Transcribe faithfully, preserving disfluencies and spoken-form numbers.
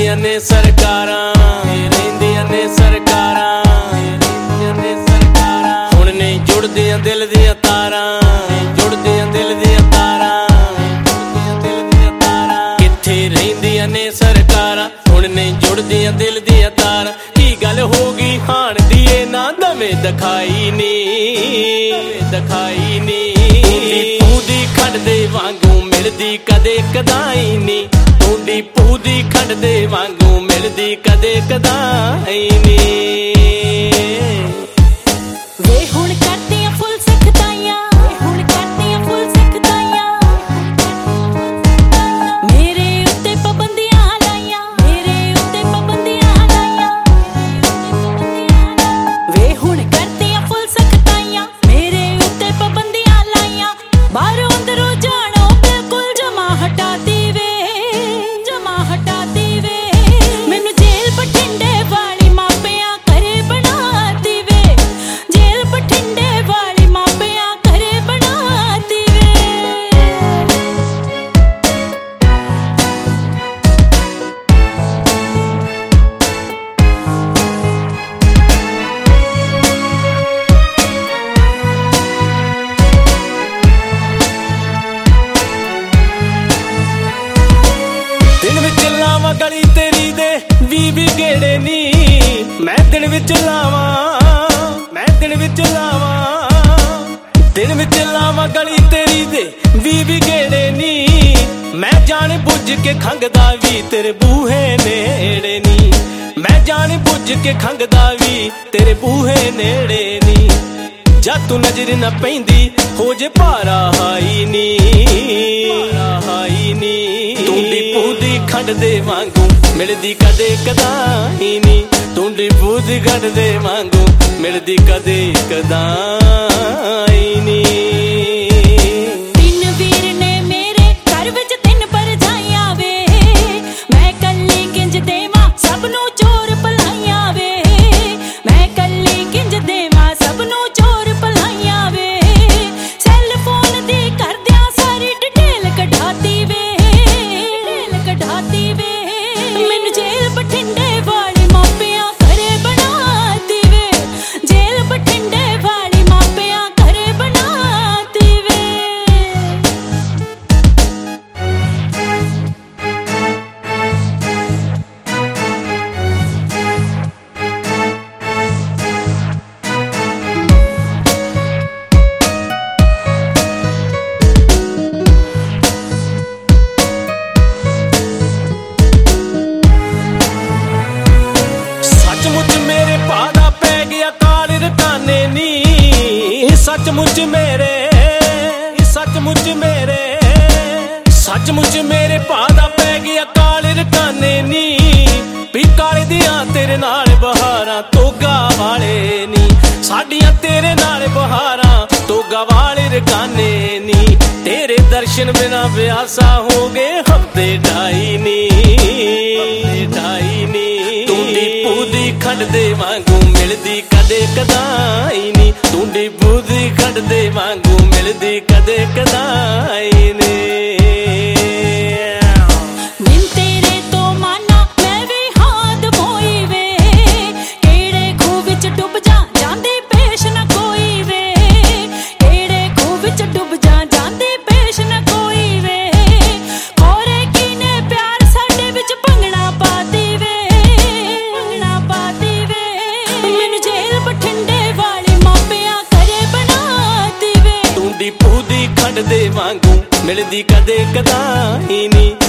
ਰਹਿੰਦੀਆਂ ਨੇ ਸਰਕਾਰਾਂ, ਰਹਿੰਦੀਆਂ ਨੇ ਸਰਕਾਰਾਂ, ਰਹਿੰਦੀਆਂ ਨੇ ਸਰਕਾਰਾਂ। ਹੁਣ ਨਹੀਂ ਜੁੜਦੀਆਂ ਦਿਲ ਦੀਆਂ ਤਾਰਾਂ, ਜੁੜਦੀਆਂ ਦਿਲ ਦੀਆਂ ਤਾਰਾਂ, ਜੁੜਦੀਆਂ ਦਿਲ ਦੀਆਂ ਤਾਰਾਂ। ਕਿੱਥੇ ਰਹਿੰਦੀਆਂ ਨੇ ਸਰਕਾਰਾਂ, ਹੁਣ ਨਹੀਂ ਜੁੜਦੀਆਂ ਦਿਲ ਦੀਆਂ ਤਾਰਾਂ। ਕੀ ਗੱਲ ਹੋ ਗਈ ਹਾਣ ਦੀ ਏ ਨਾ ਦਵੇਂ ਦਿਖਾਈ ਨੀ, ਦਿਖਾਈ ਨੀ। ਪੂ ਦੀ ਖੰਡ ਦੇ ਵਾਂਗੂ ਮਿਲਦੀ ਕਦੇ ਕਦਾਈ ਨੀ, ਟੂੰਡੀ ਪੂ ਦੀ ਖੰਡ ਦੇ ਵਾਂਗੂ ਮਿਲਦੀ ਕਦੇ ਕਦਾਈ ਨੀ। ਵੇ ਹੁਣ ਕਰਦੀਆਂ ਫੁੱਲ ਸਖਤਾਈਆਂ, ਹੁਣ ਕਰਦੀਆਂ ਫੁੱਲ ਸਖਤਾਈਆਂ। ਮੇਰੇ ਉੱਤੇ ਪਾਬੰਦੀਆਂ ਲਾਈਆਂ, ਮੇਰੇ ਉੱਤੇ ਪਾਬੰਦੀਆਂ ਲਾਈਆਂ। ਵੇ ਹੁਣ ਕਰਦੀਆਂ ਫੁੱਲ ਸਖਤਾਈਆਂ, ਮੇਰੇ ਉੱਤੇ ਪਾਬੰਦੀਆਂ ਲਾਈਆਂ। ਬਾਹਰੋਂ ਅੰਦਰੋਂ ਜਾਣੋ ਬਿਲਕੁਲ ਜਮਾ ਹਟਾਤੀ ਵੇ, ਜਮਾ ਹਟਾਤੀ ਵੇ। ਮੈਨੂੰ ਜੇਲ੍ਹ ਬਠਿੰਡੇ ਵਾਲੀ ਮਾਪਿਆਂ ਘਰੇ ਬਣਾਤੀ ਵੇ, ਜੇਲ੍ਹ ਬਠਿੰਡੇ ਵਾਲੀ ਮਾਪਿਆਂ ਘਰੇ ਬਣਾਤੀ ਵੇ। ਦਿਨ ਵਿੱਚ ਲਾਵਾਂ ਗਲੀ ਤੇਰੀ ਦੇ ਵੀਹ ਵੀਹ ਗੇੜੇ ਨੀ, ਮੈਂ ਦਿਨ ਵਿੱਚ ਲਾਵਾਂ, ਮੈਂ ਦਿਨ ਵਿੱਚ ਲਾਵਾਂ। ਦਿਨ ਵਿੱਚ ਲਾਵਾਂ ਗਲੀ ਤੇਰੀ ਦੇ ਵੀਹ ਵੀਹ ਗੇੜੇ ਨੀ, ਮੈਂ ਜਾਣ ਬੁੱਝ ਕੇ ਖੰਘਦਾ ਵੀ ਤੇਰੇ ਬੂਹੇ ਨੇੜੇ ਨੀ, ਮੈਂ ਜਾਣ ਬੁੱਝ ਕੇ ਖੰਘਦਾ ਵੀ ਤੇਰੇ ਬੂਹੇ ਨੇੜੇ ਨੀ। ਜਦ ਤੂੰ ਨਜ਼ਰ ਨਾ ਪੈਂਦੀ ਹੋ ਜੇ ਭਾਰਾ ਹਾਈ ਨੀ, ਭਾਰਾ ਹਾਈ ਨੀ। ਟੂੰਡੀ ਪੂ ਦੀ ਖੰਡ ਦੇ ਵਾਂਗੂ ਮਿਲਦੀ ਕਦੇ ਕਦਾਈ ਨੀ, ਟੂੰਡੀ ਪੂ ਦੀ ਖੰਡ ਦੇ ਵਾਂਗੂ ਮਿਲਦੀ ਕਦੇ ਕਦਾਈ ਨੀ। ਤਿੰਨ ਵੀਰ ਨੇ ਮੇਰੇ ਘਰ ਵਿੱਚ ਤਿੰਨ ਭਰਜਾਈਆਂ ਵੇ, ਮੈਂ ਕੱਲੀ ਕਿੰਜ ਦੇਵਾਂ ਸਭ ਨੂੰ ਚੋਰ ਭਲਾਈਆਂ ਵੇ, ਮੈਂ ਕੱਲੀ ਕਿੰਜ ਦੇਵਾਂ ਸਭ ਨੂੰ ਚੋਰ ਭਲਾਈਆਂ ਵੇ। ਸੈੱਲ ਫੋਨ ਦੀ ਕਰਦਿਆਂ ਸਾਰੀ ਡਿਟੇਲ ਕਢਾਤੀ ਵੇ, ਡਿਟੇਲ ਕਢਾਤੀ ਵੇ। ਮੈਨੂੰ ਜੇਲ੍ਹ ਬਠਿੰਡੇ ਵਾਲੀ ਮਾਪਿਆਂ ਘਰੇ ਬਣਾਤੀ ਵੇ, ਜੇਲ੍ਹ ਬਠਿੰਡੇ ਵਾਲੀ ਮਾਪਿਆਂ ਘਰੇ ਬਣਾਤੀ ਵੇ। ਸੱਚਮੁੱਚ ਮੇਰੇ ਭਾ ਦਾ ਪੈ ਗਿਆ ਕਾਲ ਰਕਾਨੇ ਨੀ, ਸੱਚਮੁੱਚ ਮੇਰੇ, ਸੱਚਮੁੱਚ ਮੇਰੇ, ਸੱਚਮੁੱਚ ਮੇਰੇ ਭਾ ਦਾ ਪੈ ਗਿਆ ਕਾਲ ਰਕਾਨੇ ਨੀ। ਵੀ ਕਾਲੇ ਦੀਆਂ ਤੇਰੇ ਨਾਲ ਬਹਾਰਾਂ ਤੋਗਾ ਵਾਲੇ ਨੀ, ਸਾਡੀਆਂ ਤੇਰੇ ਨਾਲ ਬਹਾਰਾਂ ਤੋਗਾ ਵਾਲੇ ਰਕਾਨੇ ਨੀ। ਤੇਰੇ ਦਰਸ਼ਨ ਬਿਨਾ ਬਿਆਸਾ ਹੋ ਗਏ ਹਫਤੇ ਢਾਈ ਨੀ, ਹਫਤੇ ਢਾਈ ਨੀ। ਟੂੰਡੀ ਪੂ ਦੀ ਖੰਡ ਦੇ ਵਾਂਗੂ ਮਿਲਦੀ ਕਦੇ ਕਦਾਈ ਨੀ, ਟੂੰਡੀ ਪੂ ਦੀ ਖੰਡ ਦੇ ਵਾਂਗੂ ਮਿਲਦੀ ਕਦੇ ਕਦਾਈ ਨੀ। ਦਿਨ ਤੇਰੇ ਤੋਂ ਮਾਨਾ ਮੈਂ ਵੀ ਹਾਦ ਮੋਈ ਵੇ, ਕਿਹੜੇ ਖੂਹ ਵਿੱਚ ਡੁੱਬ ਜਾ ਜਾਂਦੀ ਪੇਸ਼ ਨਾ ਕੋਈ ਵੇ, ਕਿਹੜੇ ਖੂਹ ਵਿੱਚ ਡੁੱਬ ਜਾ ਜਾਂਦੀ ਪੇਸ਼ ਨਾ ਕੋਈ ਵੇ। ਖੋਰੇ ਕੀਨੇ ਪਿਆਰ ਸਾਡੇ ਵਿੱਚ ਭੰਗਣਾ ਪਾਤੀ ਵੇ, ਭੰਗਣਾ ਪਾਤੀ ਵੇ। ਮੈਨੂੰ ਜੇਲ੍ਹ ਬਠਿੰਡੇ ਵਾਲੀ ਮਾਪਿਆਂ ਘਰੇ ਬਣਾਤੀ ਵੇ, ਟੂੰਡੀ ਪੂ ਦੀ ਖੰਡ ਦੇ ਵਾਂਗੂ ਮਿਲਦੀ ਕਦੇ ਕਦਾਈ ਨੀ।